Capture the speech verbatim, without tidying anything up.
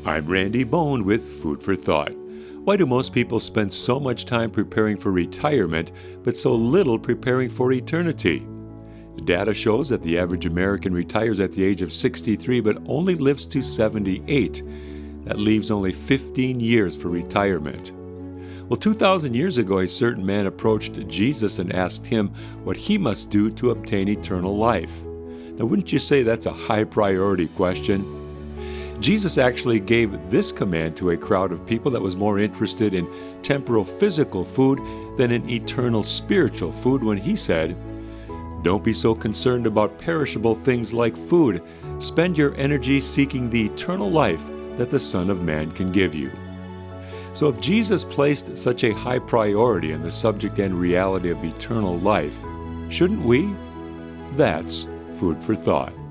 I'm Randy Bone with Food for Thought. Why do most people spend so much time preparing for retirement, but so little preparing for eternity? Data shows that the average American retires at the age of sixty-three, but only lives to seventy-eight. That leaves only fifteen years for retirement. Well, two thousand years ago, a certain man approached Jesus and asked him what he must do to obtain eternal life. Now, wouldn't you say that's a high priority question? Jesus actually gave this command to a crowd of people that was more interested in temporal physical food than in eternal spiritual food when he said, "Don't be so concerned about perishable things like food. Spend your energy seeking the eternal life that the Son of Man can give you." So if Jesus placed such a high priority on the subject and reality of eternal life, shouldn't we? That's food for thought.